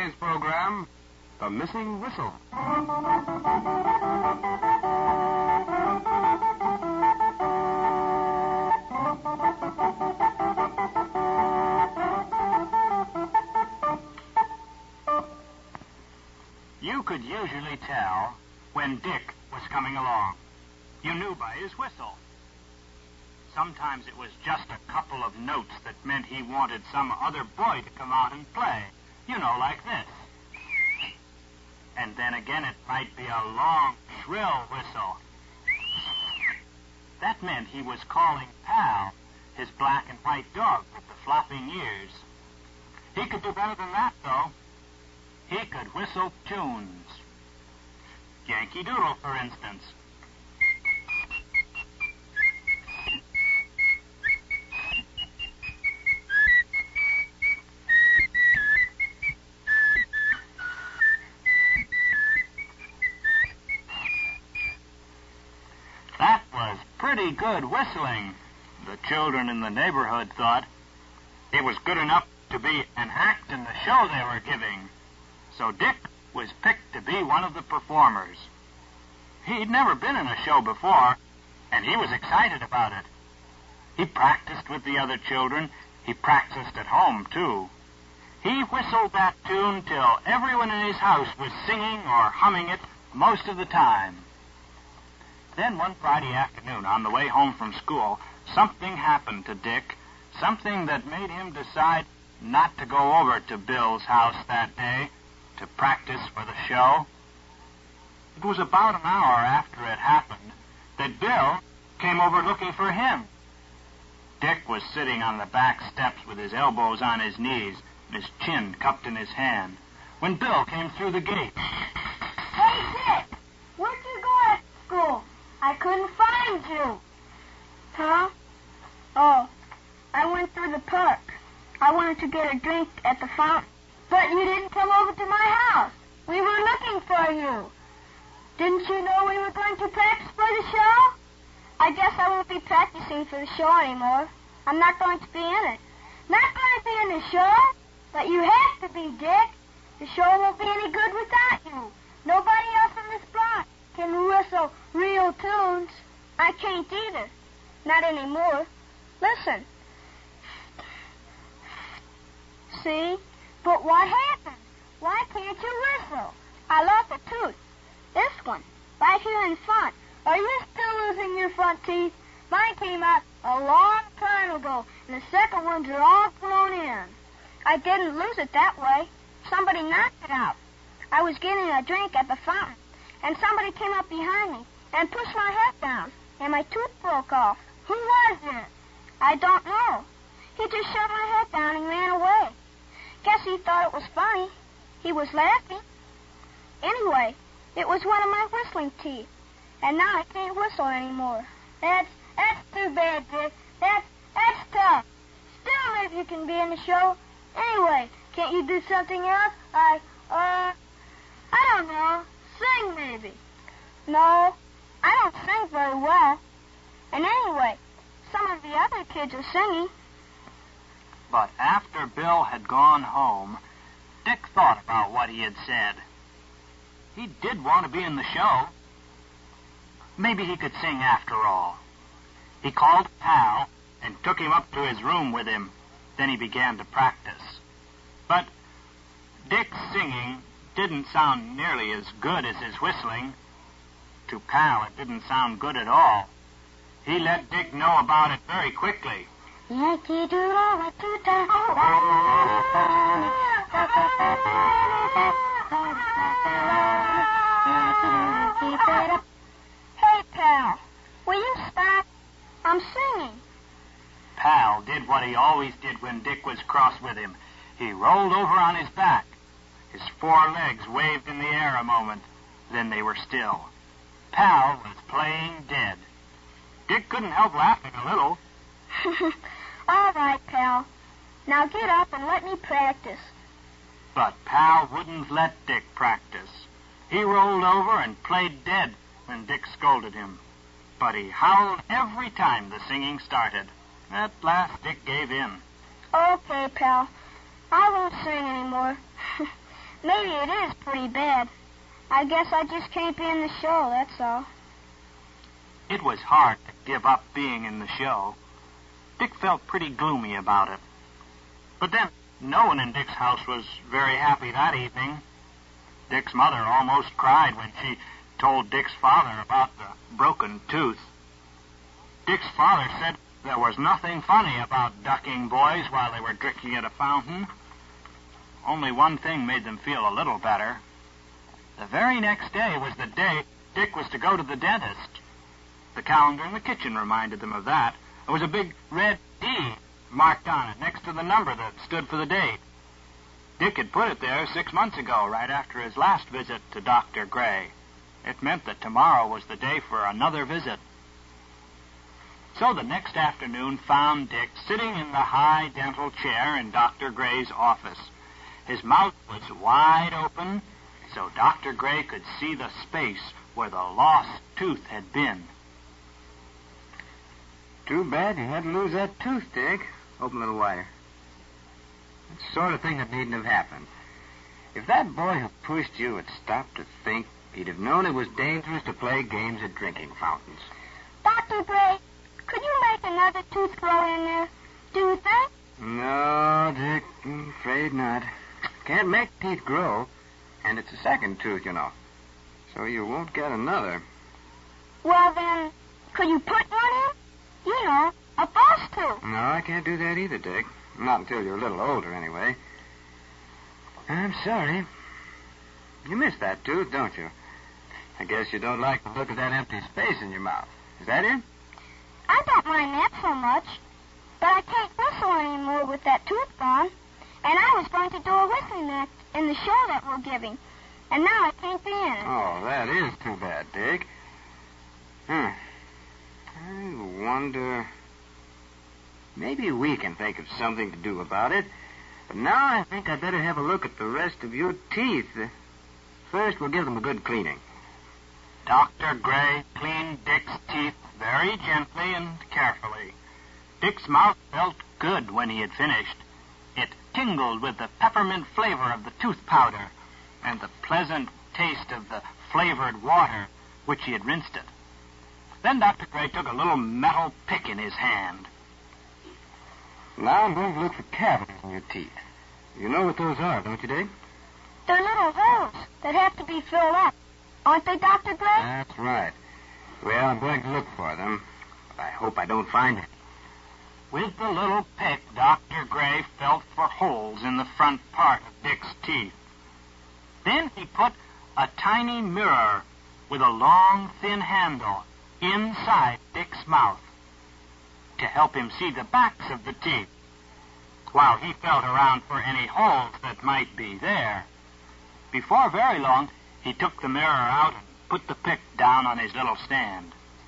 today's program, The Missing Whistle. You could usually tell when Dick was coming along. You knew by his whistle. Sometimes it was just a couple of notes that meant he wanted some other boy to come out and play. You know, like this. And then again it might be a long, shrill whistle. That meant he was calling Pal, his black and white dog with the flopping ears. He could do better than that, though. He could whistle tunes. Yankee Doodle, for instance. That was pretty good whistling, the children in the neighborhood thought. It was good enough to be an act in the show they were giving. So Dick was picked to be one of the performers. He'd never been in a show before, and he was excited about it. He practiced with the other children. He practiced at home, too. He whistled that tune till everyone in his house was singing or humming it most of the time. Then one Friday afternoon, on the way home from school, something happened to Dick, something that made him decide not to go over to Bill's house that day to practice for the show. It was about an hour after it happened that Bill came over looking for him. Dick was sitting on the back steps with his elbows on his knees and his chin cupped in his hand when Bill came through the gate. Hey, Dick! Where'd you go at school? I couldn't find you. Huh? Oh, I went through the park. I wanted to get a drink at the fountain. But you didn't come over to my house. We were looking for you. Didn't you know we were going to practice for the show? I guess I won't be practicing for the show anymore. I'm not going to be in it. Not going to be in the show? But you have to be, Dick. The show won't be any good without you. Nobody else in this block can whistle real tunes. I can't either. Not anymore. Listen. See? But what happened? Why can't you whistle? I lost a tooth. This one, right here in front. Are you still losing your front teeth? Mine came out a long time ago, and the second ones are all grown in. I didn't lose it that way. Somebody knocked it out. I was getting a drink at the fountain, and somebody came up behind me and pushed my head down, and my tooth broke off. Who was it? I don't know. He just shoved my head down and ran away. Guess he thought it was funny. He was laughing. Anyway, it was one of my whistling teeth, and now I can't whistle anymore. That's too bad, Dick. That's tough. Still, maybe you can be in the show. Anyway, can't you do something else? I don't know. Sing, maybe. No, I don't sing very well. And anyway, some of the other kids are singing. But after Bill had gone home, Dick thought about what he had said. He did want to be in the show. Maybe he could sing after all. He called Pal and took him up to his room with him. Then he began to practice. But Dick's singing didn't sound nearly as good as his whistling. To Pal, it didn't sound good at all. He let Dick know about it very quickly. Yankee Doodle, what to do? Hey, Pal, will you stop? I'm singing. Pal did what he always did when Dick was cross with him. He rolled over on his back. His four legs waved in the air a moment. Then they were still. Pal was playing dead. Dick couldn't help laughing a little. All right, Pal. Now get up and let me practice. But Pal wouldn't let Dick practice. He rolled over and played dead when Dick scolded him. But he howled every time the singing started. At last, Dick gave in. Okay, Pal. I won't sing anymore. maybe it is pretty bad. I guess I just can't be in the show, that's all. It was hard to give up being in the show. Dick felt pretty gloomy about it. But then, no one in Dick's house was very happy that evening. Dick's mother almost cried when she told Dick's father about the broken tooth. Dick's father said there was nothing funny about ducking boys while they were drinking at a fountain. Only one thing made them feel a little better. The very next day was the day Dick was to go to the dentist. The calendar in the kitchen reminded them of that. There was a big red D marked on it next to the number that stood for the date. Dick had put it there 6 months ago, right after his last visit to Dr. Gray. It meant that tomorrow was the day for another visit. So the next afternoon found Dick sitting in the high dental chair in Dr. Gray's office. His mouth was wide open, so Dr. Gray could see the space where the lost tooth had been. Too bad you had to lose that tooth, Dick. Open a little wider. That's the sort of thing that needn't have happened. If that boy who pushed you had stopped to think, he'd have known it was dangerous to play games at drinking fountains. Dr. Gray, could you make another tooth grow in there? Do you think? No, Dick, I'm afraid not. Can't make teeth grow, and it's a second tooth, you know. So you won't get another. Well, then, could you put one in? You know, a false tooth. No, I can't do that either, Dick. Not until you're a little older, anyway. I'm sorry. You miss that tooth, don't you? I guess you don't like the look of that empty space in your mouth. Is that it? I don't mind that so much, but I can't whistle anymore with that tooth gone. And I was going to do a whistling act in the show that we're giving, and now I can't be in it. Oh, that is too bad, Dick. I wonder... Maybe we can think of something to do about it. But now I think I'd better have a look at the rest of your teeth. First, we'll give them a good cleaning. Dr. Gray cleaned Dick's teeth very gently and carefully. Dick's mouth felt good when he had finished. It tingled with the peppermint flavor of the tooth powder and the pleasant taste of the flavored water which he had rinsed it. Then Dr. Gray took a little metal pick in his hand. Now I'm going to look for cavities in your teeth. You know what those are, don't you, Dick? They're little holes that have to be filled up. Aren't they, Dr. Gray? That's right. Well, I'm going to look for them, but I hope I don't find any. With the little pick, Dr. Gray felt for holes in the front part of Dick's teeth. Then he put a tiny mirror with a long, thin handle inside Dick's mouth to help him see the backs of the teeth, while he felt around for any holes that might be there. Before very long, he took the mirror out and put the pick down on his little stand.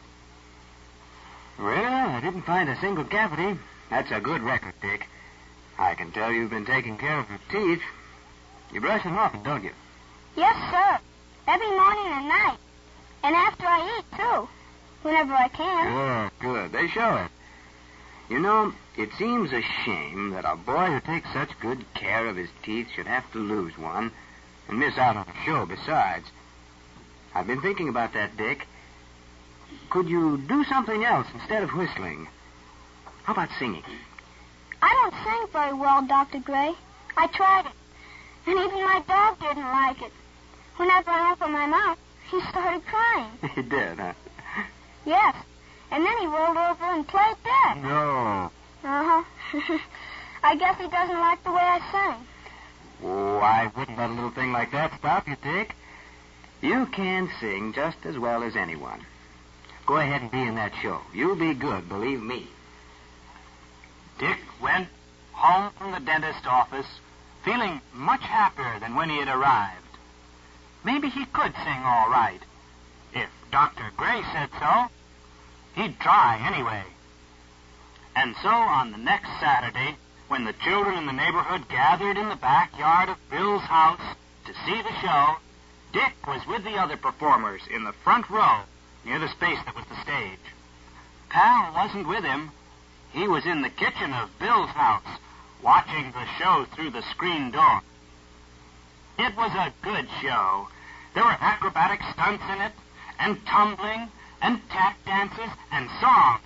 Well, I didn't find a single cavity. That's a good record, Dick. I can tell you've been taking care of your teeth. You brush them often, don't you? Yes, sir. Every morning and night. And after I eat, too. Whenever I can. Good. They show it. You know, it seems a shame that a boy who takes such good care of his teeth should have to lose one and miss out on a show besides. I've been thinking about that, Dick. Could you do something else instead of whistling? How about singing? I don't sing very well, Dr. Gray. I tried it. And even my dog didn't like it. Whenever I opened my mouth, he started crying. He did, huh? Yes. And then he rolled over and played dead. No. Uh-huh. I guess he doesn't like the way I sing. Oh, I wouldn't let a little thing like that stop you, Dick. You can sing just as well as anyone. Go ahead and be in that show. You'll be good, believe me. Dick went home from the dentist's office feeling much happier than when he had arrived. Maybe he could sing all right. If Dr. Gray said so, he'd try anyway. And so on the next Saturday, when the children in the neighborhood gathered in the backyard of Bill's house to see the show, Dick was with the other performers in the front row near the space that was the stage. Pal wasn't with him. He was in the kitchen of Bill's house, watching the show through the screen door. It was a good show. There were acrobatic stunts in it, and tumbling, and tap dances, and songs.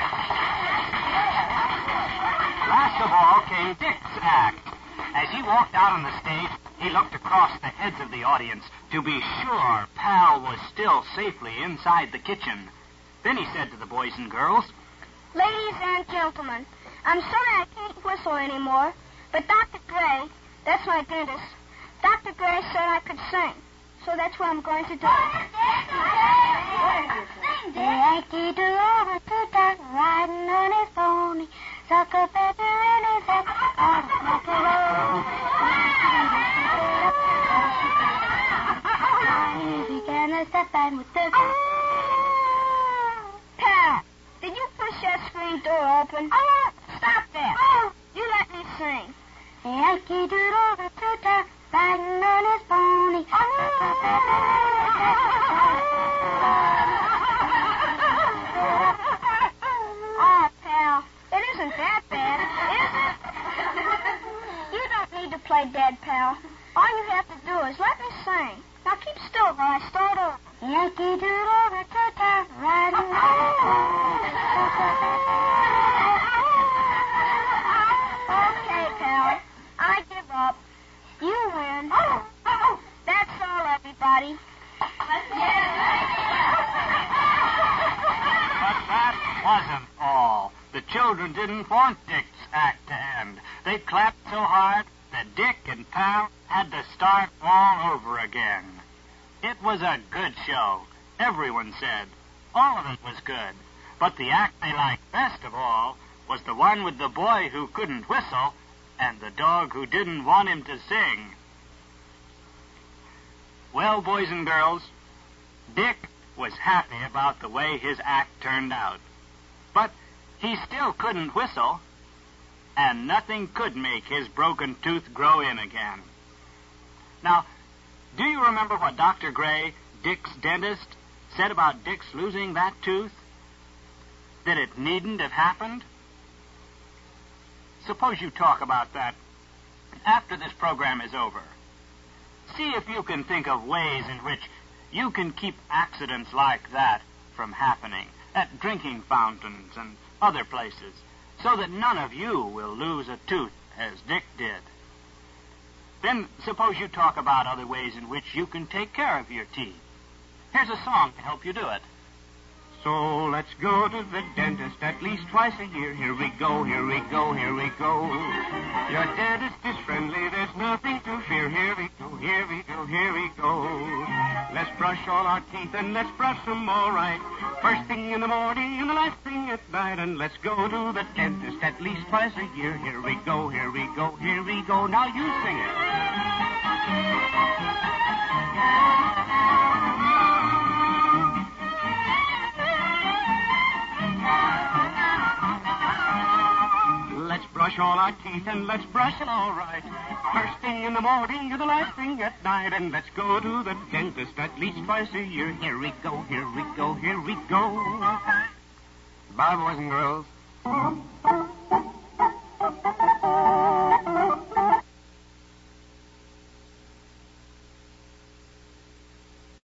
Last of all came Dick's act. As he walked out on the stage, he looked across the heads of the audience to be sure Pal was still safely inside the kitchen. Then he said to the boys and girls, Ladies and gentlemen, I'm sorry I can't whistle anymore, but Dr. Gray, that's my dentist, Dr. Gray said I could sing, so that's what I'm going to do. Yankee Doodle Toot riding on his pony, suck a pepper in his head, on a smoke a roll. He can step and with the... Pal, did you push that screen door open? Stop that. You let me sing. Yankee Doodle Toot riding on his pony. Oh, pal, it isn't that bad, is it? You don't need to play dead, pal. All you have to do is let me sing. Now keep still while I start over. Yankee Doodle Toot riding on his pony. Okay, pal. I give up. You win. That's all, everybody. but that wasn't all. The children didn't want Dick's act to end. They clapped so hard that Dick and Pal had to start all over again. It was a good show, everyone said. All of it was good. But the act they liked best of all was the one with the boy who couldn't whistle and the dog who didn't want him to sing. Well, boys and girls, Dick was happy about the way his act turned out. But he still couldn't whistle, and nothing could make his broken tooth grow in again. Now, do you remember what Dr. Gray, Dick's dentist, said about Dick's losing that tooth? That it needn't have happened? Suppose you talk about that after this program is over. See if you can think of ways in which you can keep accidents like that from happening at drinking fountains and other places, so that none of you will lose a tooth as Dick did. Then suppose you talk about other ways in which you can take care of your teeth. Here's a song to help you do it. So let's go to the dentist at least twice a year. Here we go, here we go, here we go. Your dentist is friendly, there's nothing to fear. Here we go, here we go, here we go. Let's brush all our teeth and let's brush them all right. First thing in the morning and the last thing at night. And let's go to the dentist at least twice a year. Here we go, here we go, here we go. Now you sing it. Let's brush all our teeth and let's brush it all right. First thing in the morning and the last thing at night. And let's go to the dentist at least twice a year. Here we go, here we go, here we go. Bye, boys and girls.